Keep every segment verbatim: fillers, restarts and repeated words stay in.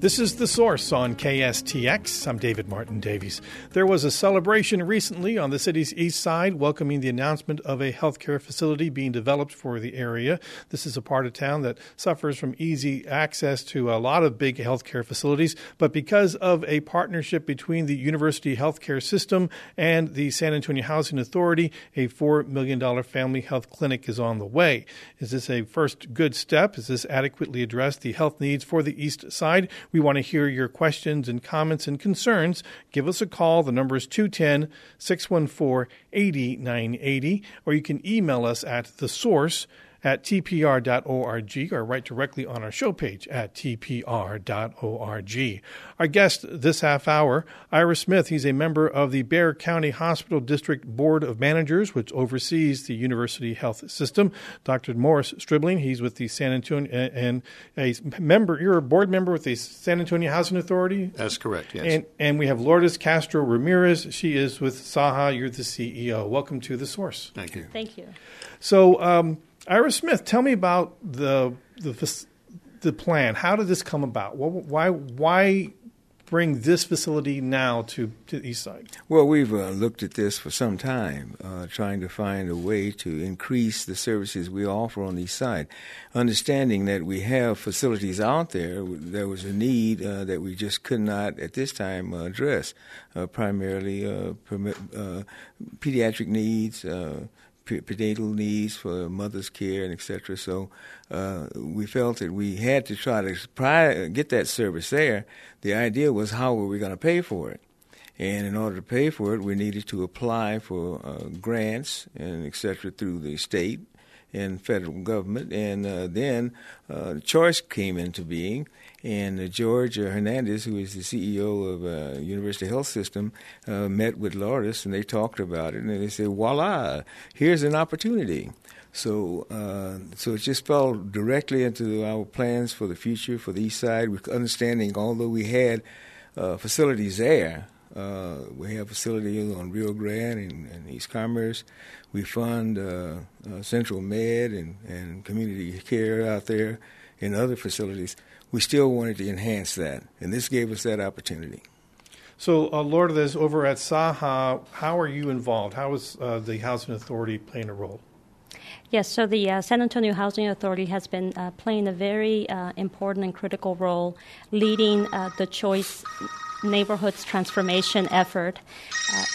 This is The Source on K S T X. I'm David Martin Davies. There was a celebration recently on the city's east side welcoming the announcement of a healthcare facility being developed for the area. This is a part of town that suffers from easy access to a lot of big healthcare facilities, but because of a partnership between the University Healthcare System and the San Antonio Housing Authority, a four million dollars family health clinic is on the way. Is this a first good step? Does this adequately address the health needs for the east side? We want to hear your questions and comments and concerns. Give us a call. The number is two one zero, six one four, eight nine eight zero, or you can email us at thesource at t p r dot org or write directly on our show page at t p r dot org. Our guest this half hour, Ira Smith. He's a member of the Bexar County Hospital District Board of Managers, which oversees the University Health System. Doctor Morris Stribling, he's with the San Antonio, and a member, you're a board member with the San Antonio Housing Authority? That's correct, yes. And, and we have Lourdes Castro Ramirez. She is with Saha. You're the C E O. Welcome to The Source. Thank you. Thank you. So, um, Ira Smith, tell me about the the the plan. How did this come about? Why why bring this facility now to, to the east side? Well, we've uh, looked at this for some time, uh, trying to find a way to increase the services we offer on the east side. Understanding that we have facilities out there, there was a need uh, that we just could not at this time uh, address, uh, primarily uh, permit, uh, pediatric needs, uh, prenatal needs for mother's care, and et cetera. So uh, we felt that we had to try to pry, get that service there. The idea was, how were we going to pay for it? And in order to pay for it, we needed to apply for uh, grants and et cetera through the state and federal government. And uh, then uh, choice came into being. And uh, George uh, Hernandez, who is the C E O of uh, University Health System, uh, met with Lourdes, and they talked about it. And they said, voila, here's an opportunity. So uh, so it just fell directly into our plans for the future, for the east side, with understanding, although we had uh, facilities there, uh, we have facilities on Rio Grande and, and East Commerce. We fund uh, uh, Central Med and, and community care out there and other facilities. We still wanted to enhance that, and this gave us that opportunity. So, uh, Lourdes, over at Saha, how are you involved? How is uh, the Housing Authority playing a role? Yes, so the uh, San Antonio Housing Authority has been uh, playing a very uh, important and critical role leading uh, the Choice Neighborhoods transformation effort. Uh,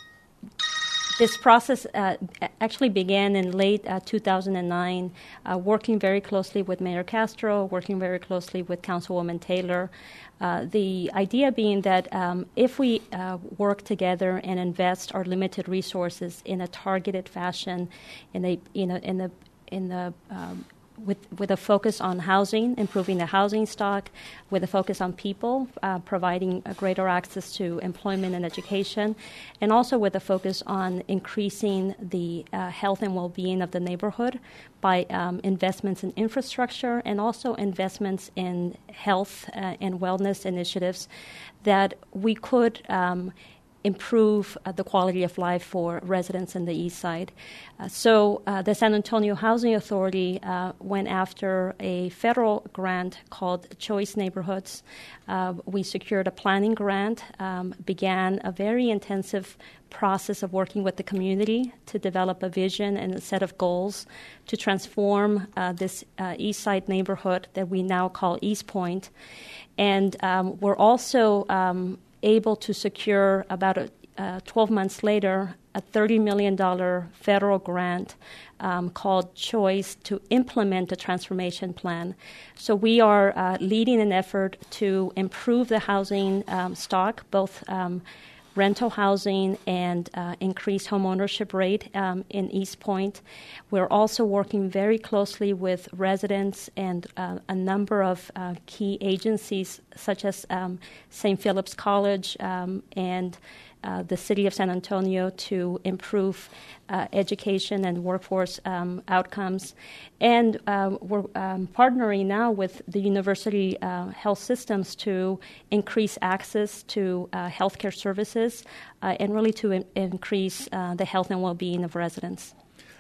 This process uh, actually began in late uh, two thousand nine, uh, working very closely with Mayor Castro, working very closely with Councilwoman Taylor. Uh, the idea being that um, if we uh, work together and invest our limited resources in a targeted fashion, in a you know in the in the um, with with a focus on housing, improving the housing stock, with a focus on people, uh, providing a greater access to employment and education, and also with a focus on increasing the uh, health and well-being of the neighborhood by um, investments in infrastructure and also investments in health uh, and wellness initiatives, that we could um, improve uh, the quality of life for residents in the east side. Uh, so uh, the San Antonio Housing Authority uh, went after a federal grant called Choice Neighborhoods. Uh, we secured a planning grant, um, began a very intensive process of working with the community to develop a vision and a set of goals to transform uh, this uh, east side neighborhood that we now call East Point. And um, we're also um, able to secure about a, uh, twelve months later a thirty million dollars federal grant um, called Choice to implement the transformation plan. So we are uh, leading an effort to improve the housing um, stock, both um, rental housing and uh, increased home ownership rate um, in East Point. We're also working very closely with residents and uh, a number of uh, key agencies such as um, Saint Philip's College um, and uh, the City of San Antonio to improve uh, education and workforce um, outcomes. And uh, we're um, partnering now with the University uh, Health Systems to increase access to uh, healthcare services uh, and really to in- increase uh, the health and well-being of residents.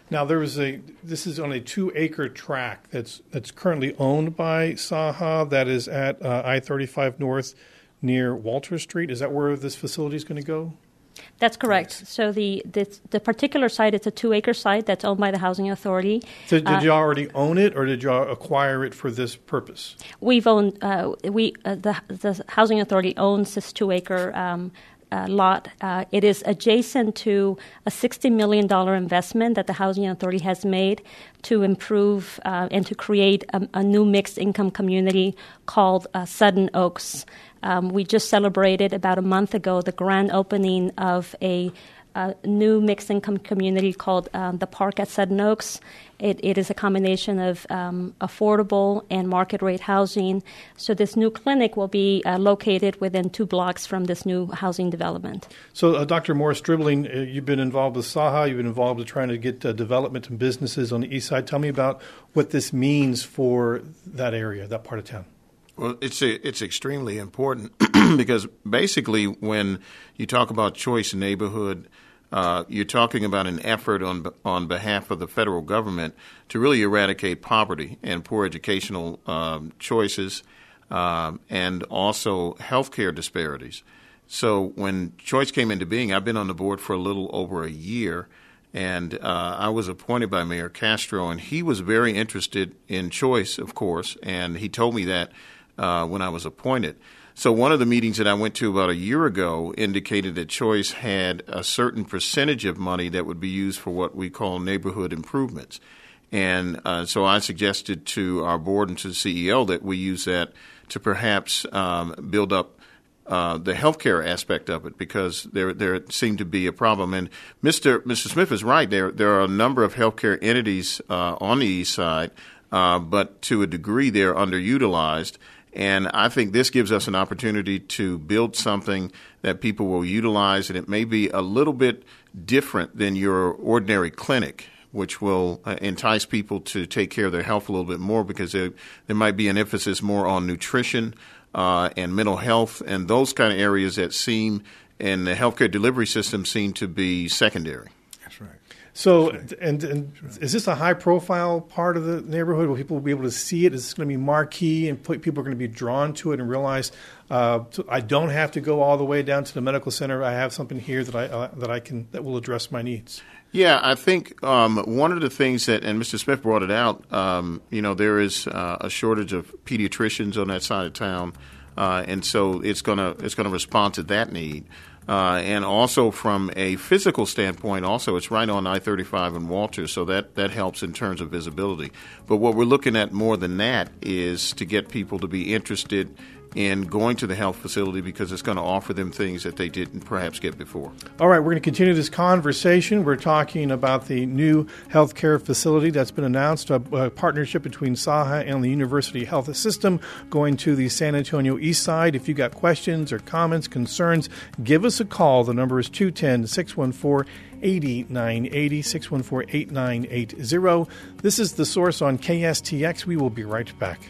Now, there was a. This is on a two-acre tract that's that's currently owned by Saha. That is at uh, I thirty-five North, near Walter Street. Is that where this facility is going to go? That's correct. Right. So the, the the particular site, it's a two-acre site that's owned by the Housing Authority. So did uh, you already own it, or did you acquire it for this purpose? We've owned. Uh, we uh, the the Housing Authority owns this two-acre um, uh, lot. Uh, it is adjacent to a sixty million dollars investment that the Housing Authority has made to improve uh, and to create a, a new mixed-income community called uh, Sudden Oaks. Um, we just celebrated about a month ago the grand opening of a uh, new mixed-income community called um, the Park at Sudden Oaks. It, it is a combination of um, affordable and market-rate housing. So this new clinic will be uh, located within two blocks from this new housing development. So, uh, Doctor Morris Stribling, uh, you've been involved with Saha. You've been involved with trying to get uh, development and businesses on the east side. Tell me about what this means for that area, that part of town. Well, it's a, it's extremely important because basically when you talk about choice neighborhood, uh, you're talking about an effort on on behalf of the federal government to really eradicate poverty and poor educational um, choices um, and also healthcare disparities. So when Choice came into being, I've been on the board for a little over a year, and uh, I was appointed by Mayor Castro, and he was very interested in Choice, of course, and he told me that uh, when I was appointed. So one of the meetings that I went to about a year ago indicated that Choice had a certain percentage of money that would be used for what we call neighborhood improvements. And uh, so I suggested to our board and to the C E O that we use that to perhaps um, build up uh, the healthcare aspect of it, because there there seemed to be a problem. And Mister Mister Smith is right. There there are a number of healthcare entities uh, on the east side, uh, but to a degree they're underutilized. And I think this gives us an opportunity to build something that people will utilize, and it may be a little bit different than your ordinary clinic, which will uh, entice people to take care of their health a little bit more, because there, there might be an emphasis more on nutrition uh, and mental health and those kind of areas that seem in the healthcare delivery system seem to be secondary. That's right. So, and, and is this a high-profile part of the neighborhood? Will people be able to see it? Is this going to be marquee, and people are going to be drawn to it and realize uh, I don't have to go all the way down to the medical center? I have something here that I uh, that I can that will address my needs. Yeah, I think um, one of the things that, and Mister Smith brought it out, um, you know, there is uh, a shortage of pediatricians on that side of town, uh, and so it's gonna it's gonna respond to that need. Uh, and also from a physical standpoint, also it's right on I thirty-five and Walter, so that, that helps in terms of visibility. But what we're looking at more than that is to get people to be interested in going to the health facility, because it's going to offer them things that they didn't perhaps get before. All right, we're going to continue this conversation. We're talking about the new healthcare facility that's been announced, a, a partnership between Saha and the University Health System going to the San Antonio East Side. If you got questions or comments, concerns, give us a call. The number is two one zero, six one four, eight nine eight zero, six one four, eight nine eight zero. This is The Source on K S T X. We will be right back.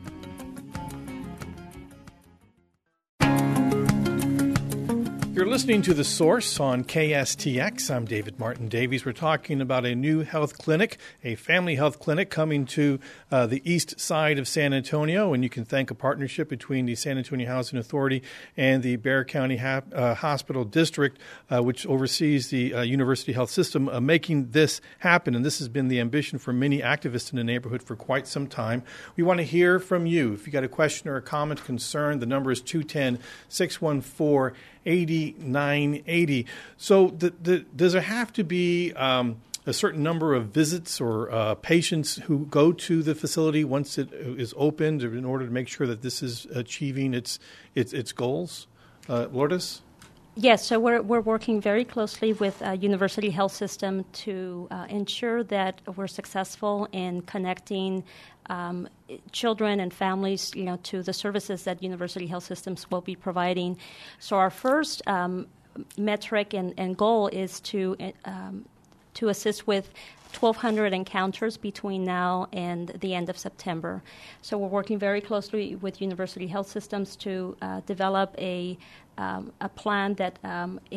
You're listening to The Source on K S T X. I'm David Martin Davies. We're talking about a new health clinic, a family health clinic coming to uh, the east side of San Antonio, and you can thank a partnership between the San Antonio Housing Authority and the Bexar County ha- uh, Hospital District, uh, which oversees the uh, University Health System, uh, making this happen. And this has been the ambition for many activists in the neighborhood for quite some time. We want to hear from you. If you got a question or a comment, concern, the number is two one zero, six one four, eight nine eight zero. So the, the, does there have to be um, a certain number of visits or uh, patients who go to the facility once it is opened in order to make sure that this is achieving its its, its goals? Uh, Lourdes? Yes, so we're we're working very closely with uh, University Health System to uh, ensure that we're successful in connecting um, children and families, you know, to the services that University Health Systems will be providing. So our first um, metric and, and goal is to um, to assist with twelve hundred encounters between now and the end of September. So we're working very closely with University Health Systems to uh, develop a um, a plan that um, it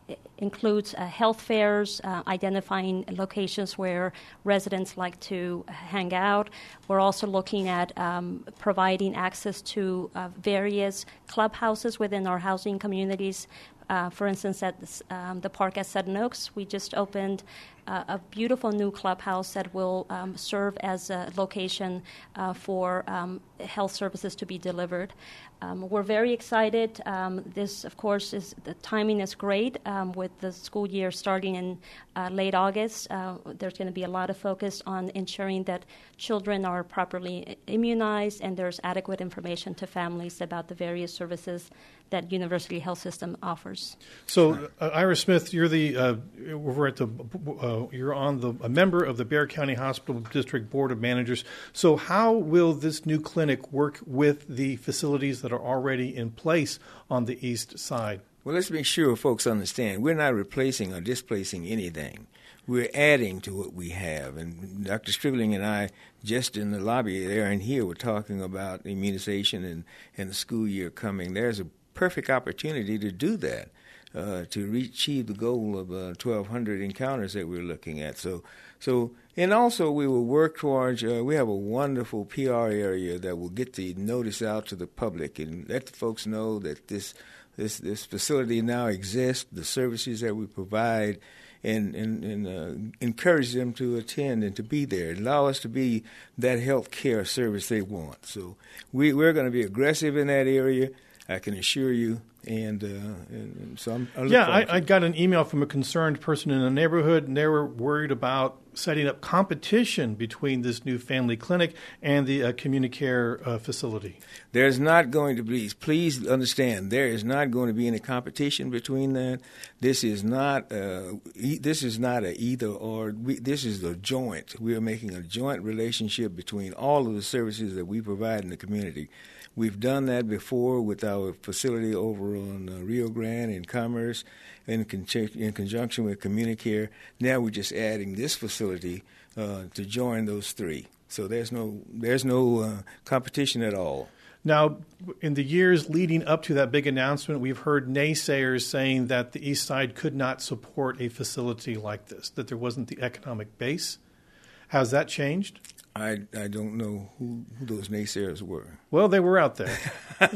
includes uh, health fairs, uh, identifying locations where residents like to hang out. We're also looking at um, providing access to uh, various clubhouses within our housing communities. Uh, for instance, at this, um, the park at Seven Oaks, we just opened uh, a beautiful new clubhouse that will um, serve as a location uh, for um, health services to be delivered. Um, we're very excited. Um, this, of course, is the timing is great um, with the school year starting in uh, late August. Uh, there's going to be a lot of focus on ensuring that children are properly immunized and there's adequate information to families about the various services that University Health System offers. So, uh, Ira Smith, you're the uh, we're at the uh, you're on the a member of the Bexar County Hospital District Board of Managers. So, how will this new clinic work with the facilities that are already in place on the east side? Well, let's make sure folks understand we're not replacing or displacing anything. We're adding to what we have. And Doctor Stribling and I, just in the lobby there and here, were talking about immunization and, and the school year coming. There's a perfect opportunity to do that, uh, to reach, achieve the goal of uh, twelve hundred encounters that we're looking at. So, so, and also we will work towards, uh, we have a wonderful P R area that will get the notice out to the public and let the folks know that this this, this facility now exists, the services that we provide, and, and, and uh, encourage them to attend and to be there. Allow us to be that health care service they want. So we, we're going to be aggressive in that area, I can assure you, and, uh, and, and so I'm. I yeah, I, I got an email from a concerned person in the neighborhood, and they were worried about setting up competition between this new family clinic and the uh, CommuniCare uh, facility. There's not going to be. Please understand, there is not going to be any competition between that. This is not. Uh, e- this is not a either or. We, this is a joint. We are making a joint relationship between all of the services that we provide in the community. We've done that before with our facility over on uh, Rio Grande in Commerce in, con- in conjunction with CommuniCare. Now we're just adding this facility uh, to join those three. So there's no there's no uh, competition at all. Now, in the years leading up to that big announcement, we've heard naysayers saying that the East Side could not support a facility like this, that there wasn't the economic base. Has that changed? I, I don't know who, who those naysayers were. Well, they were out there.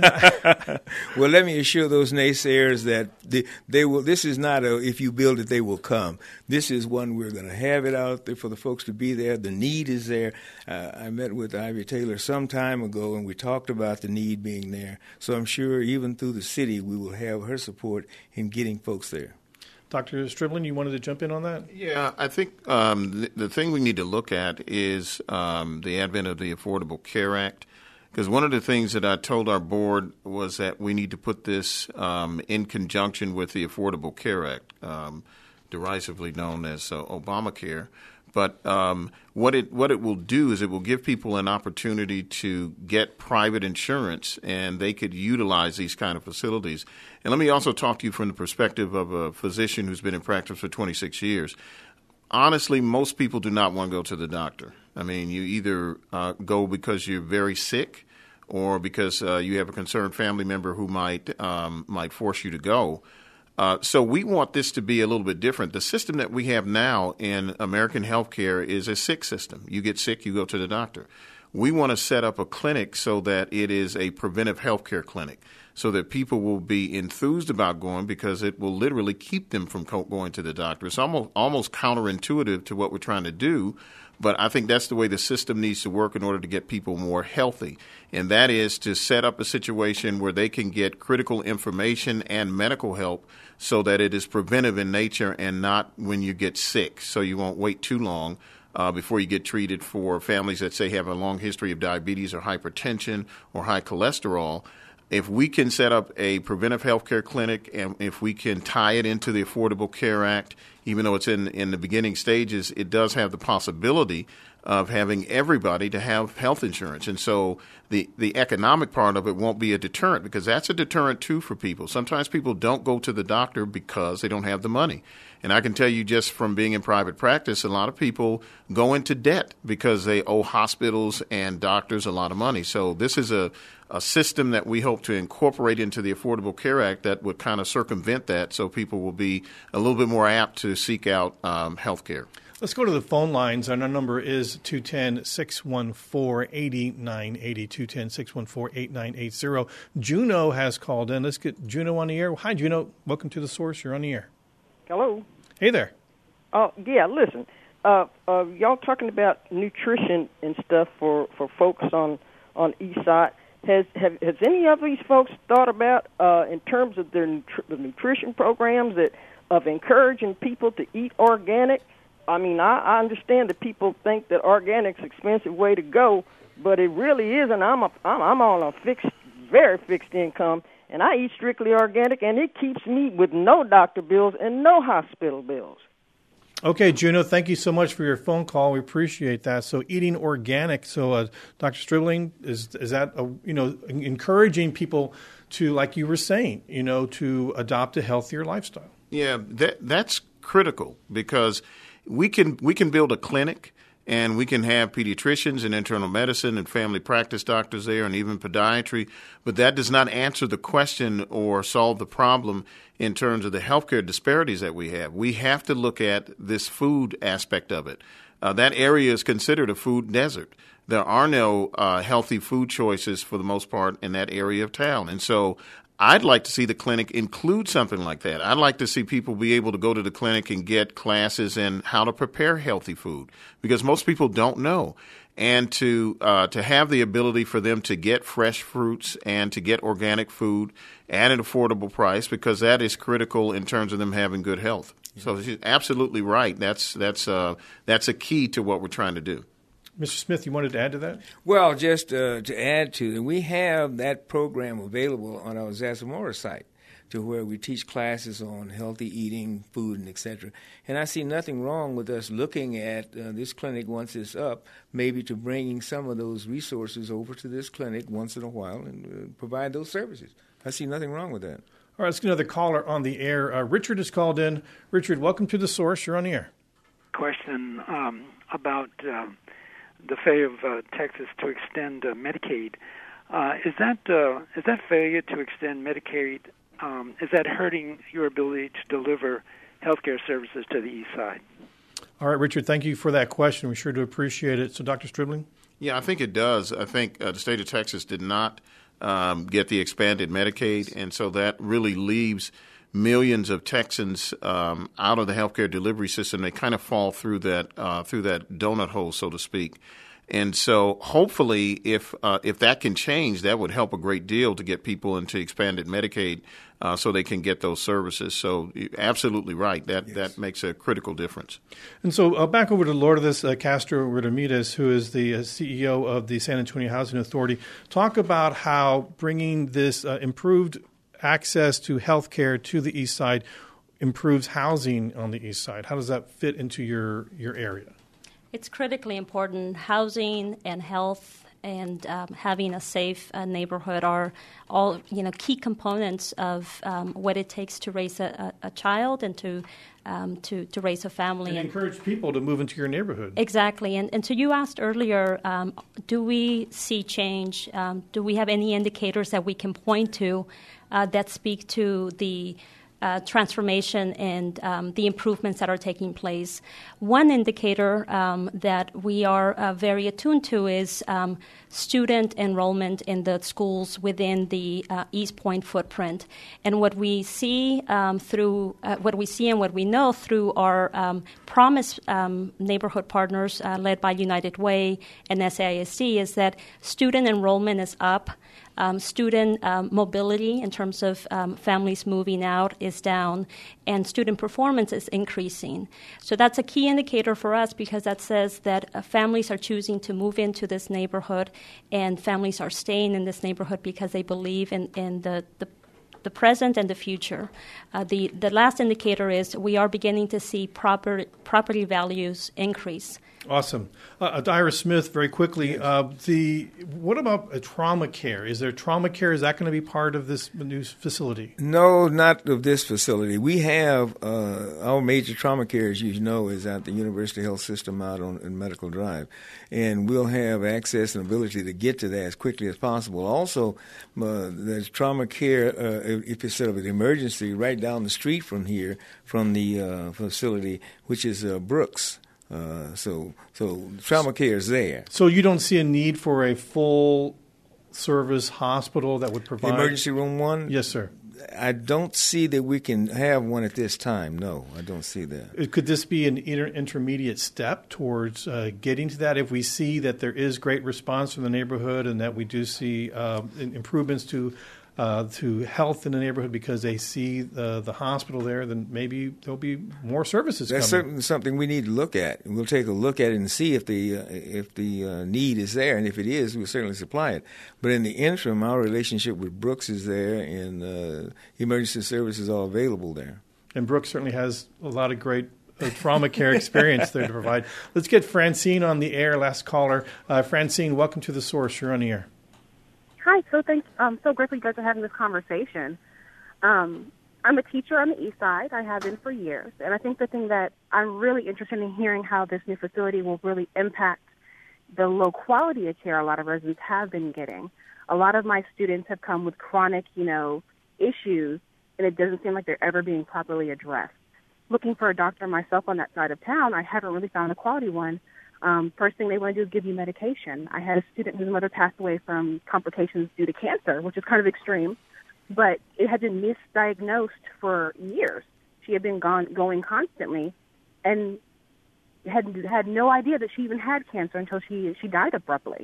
Well, let me assure those naysayers that they, they will. This is not a if you build it, they will come. This is one we're going to have it out there for the folks to be there. The need is there. Uh, I met with Ivy Taylor some time ago, and we talked about the need being there. So I'm sure even through the city, we will have her support in getting folks there. Doctor Stribling, you wanted to jump in on that? Yeah, I think um, the, the thing we need to look at is um, the advent of the Affordable Care Act. Because one of the things that I told our board was that we need to put this um, in conjunction with the Affordable Care Act, um, derisively known as uh, Obamacare. But um, what it what it will do is it will give people an opportunity to get private insurance, and they could utilize these kind of facilities. And let me also talk to you from the perspective of a physician who's been in practice for twenty-six years. Honestly, most people do not want to go to the doctor. I mean, you either uh, go because you're very sick or because uh, you have a concerned family member who might um, might force you to go. Uh, so we want this to be a little bit different. The system that we have now in American healthcare is a sick system. You get sick, you go to the doctor. We want to set up a clinic so that it is a preventive healthcare clinic, so that people will be enthused about going because it will literally keep them from going to the doctor. It's almost almost counterintuitive to what we're trying to do, but I think that's the way the system needs to work in order to get people more healthy. And that is to set up a situation where they can get critical information and medical help so that it is preventive in nature and not when you get sick, so you won't wait too long uh, before you get treated. For families that, say, have a long history of diabetes or hypertension or high cholesterol, if we can set up a preventive health care clinic and if we can tie it into the Affordable Care Act, even though it's in, in the beginning stages, it does have the possibility of having everybody to have health insurance. And so the, the economic part of it won't be a deterrent, because that's a deterrent too for people. Sometimes people don't go to the doctor because they don't have the money. And I can tell you, just from being in private practice, a lot of people go into debt because they owe hospitals and doctors a lot of money. So this is a, a system that we hope to incorporate into the Affordable Care Act that would kind of circumvent that, so people will be a little bit more apt to seek out um, health care. Let's go to the phone lines. And our number is two one zero, six one four, eight nine eight zero, two one zero, six one four, eight nine eight zero. Juno has called in. Let's get Juno on the air. Hi, Juno. Welcome to The Source. You're on the air. Hello. Hey there. Oh, yeah, listen. Uh, uh, y'all talking about nutrition and stuff for, for folks on, on East Side. Has have, has any of these folks thought about, uh, in terms of their nutri- the nutrition programs, that of encouraging people to eat organic? I mean, I, I understand that people think that organic's an expensive way to go, but it really isn't. I'm a, I'm, I'm on a fixed, very fixed income, and I eat strictly organic, and it keeps me with no doctor bills and no hospital bills. Okay, Juno, thank you so much for your phone call. We appreciate that. So eating organic. So uh, Doctor Stribling, is is that, a, you know, encouraging people to, like you were saying, you know, to adopt a healthier lifestyle? Yeah, that that's critical, because we can we can build a clinic, and we can have pediatricians and internal medicine and family practice doctors there, and even podiatry, but that does not answer the question or solve the problem in terms of the healthcare disparities that we have. We have to look at this food aspect of it. Uh, that area is considered a food desert. There are no uh, healthy food choices for the most part in that area of town. And so I'd like to see the clinic include something like that. I'd like to see people be able to go to the clinic and get classes in how to prepare healthy food, because most people don't know. And to uh, to have the ability for them to get fresh fruits and to get organic food at an affordable price, because that is critical in terms of them having good health. Yeah. So she's absolutely right. That's that's uh, that's a key to what we're trying to do. Mister Smith, you wanted to add to that? Well, just uh, to add to, we have that program available on our Zasamora site, to where we teach classes on healthy eating, food, and et cetera. And I see nothing wrong with us looking at uh, this clinic once it's up, maybe to bringing some of those resources over to this clinic once in a while and uh, provide those services. I see nothing wrong with that. All right, let's get another caller on the air. Uh, Richard has called in. Richard, welcome to The Source. You're on the air. Question um, about uh, the failure of uh, Texas to extend uh, Medicaid. Uh, is that uh, is that failure to extend Medicaid, um, is that hurting your ability to deliver healthcare services to the East Side? All right, Richard, thank you for that question. We sure do appreciate it. So, Doctor Stribling? Yeah, I think it does. I think uh, the state of Texas did not um, get the expanded Medicaid, and so that really leaves millions of Texans um, out of the healthcare delivery system. They kind of fall through that uh, through that donut hole, so to speak. And so hopefully if uh, if that can change, that would help a great deal to get people into expanded Medicaid uh, so they can get those services. So you're absolutely right. That yes. that makes a critical difference. And so uh, back over to Lourdes uh, Castro Ramirez, who is the uh, C E O of the San Antonio Housing Authority. Talk about how bringing this uh, improved access to health care to the East Side improves housing on the East Side. How does that fit into your, your area? It's critically important. Housing and health and um, having a safe uh, neighborhood are all, you know, key components of um, what it takes to raise a, a, a child and to um, to to raise a family. And, and encourage people to move into your neighborhood. Exactly. And and so you asked earlier, um, do we see change? Um, do we have any indicators that we can point to uh, that speak to the Uh, transformation and um, the improvements that are taking place? One indicator um, that we are uh, very attuned to is um, student enrollment in the schools within the uh, East Point footprint. And what we see um, through uh, what we see and what we know through our um, Promise um, neighborhood partners uh, led by United Way and S A I S D is that student enrollment is up. Um, student um, mobility in terms of um, families moving out is down, and student performance is increasing. So that's a key indicator for us, because that says that uh, families are choosing to move into this neighborhood, and families are staying in this neighborhood because they believe in, in the, the the present and the future. Uh, the, the last indicator is we are beginning to see proper, property values increase. Awesome. Uh, Iris Smith, very quickly, uh, the what about uh, trauma care? Is there trauma care? Is that going to be part of this new facility? No, not of this facility. We have uh, our major trauma care, as you know, is at the University Health System out on in Medical Drive, and we'll have access and ability to get to that as quickly as possible. Also, uh, there's trauma care, uh, if it's sort of an emergency, right down the street from here, from the uh, facility, which is uh, Brooks. Uh, so, so trauma care is there. So you don't see a need for a full service hospital that would provide emergency room one? Yes, sir. I don't see that we can have one at this time. No, I don't see that. Could this be an inter- intermediate step towards uh, getting to that if we see that there is great response from the neighborhood and that we do see uh, improvements to Uh, to health in the neighborhood because they see the, the hospital there, then maybe there'll be more services That's coming. certainly something we need to look at. We'll take a look at it and see if the uh, if the uh, need is there, and if it is, we'll certainly supply it. But in the interim, our relationship with Brooks is there, and uh, emergency services are available there. And Brooks certainly has a lot of great uh, trauma care experience there to provide. Let's get Francine on the air, last caller. Uh, Francine, welcome to The Source. You're on the air. Hi, so thanks. I'm so grateful you guys are having this conversation. Um, I'm a teacher on the east side. I have been for years. And I think the thing that I'm really interested in hearing how this new facility will really impact the low quality of care a lot of residents have been getting. A lot of my students have come with chronic, you know, issues, and it doesn't seem like they're ever being properly addressed. Looking for a doctor myself on that side of town, I haven't really found a quality one. Um, first thing they want to do is give you medication. I had a student whose mother passed away from complications due to cancer, which is kind of extreme, but it had been misdiagnosed for years. She had been gone, going constantly and had had no idea that she even had cancer until she, she died abruptly.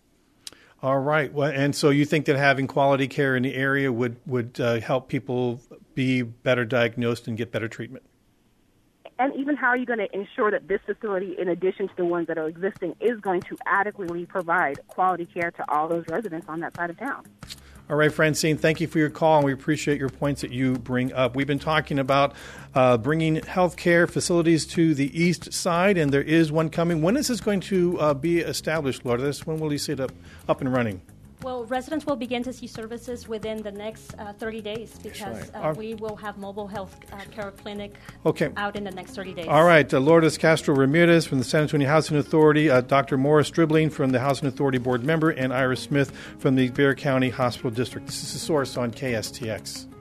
All right. Well, and so you think that having quality care in the area would, would uh, help people be better diagnosed and get better treatment? And even how are you going to ensure that this facility, in addition to the ones that are existing, is going to adequately provide quality care to all those residents on that side of town? All right, Francine, thank you for your call, and we appreciate your points that you bring up. We've been talking about uh, bringing health care facilities to the east side, and there is one coming. When is this going to uh, be established, Lourdes? When will you see it up, up and running? Well, residents will begin to see services within the next uh, thirty days because right. uh, we will have mobile health uh, care clinic okay. out in the next thirty days. All right. Uh, Lourdes Castro Ramirez from the San Antonio Housing Authority, uh, Doctor Morris Stribling from the Housing Authority Board member, and Iris Smith from the Bexar County Hospital District. This is The Source on K S T X.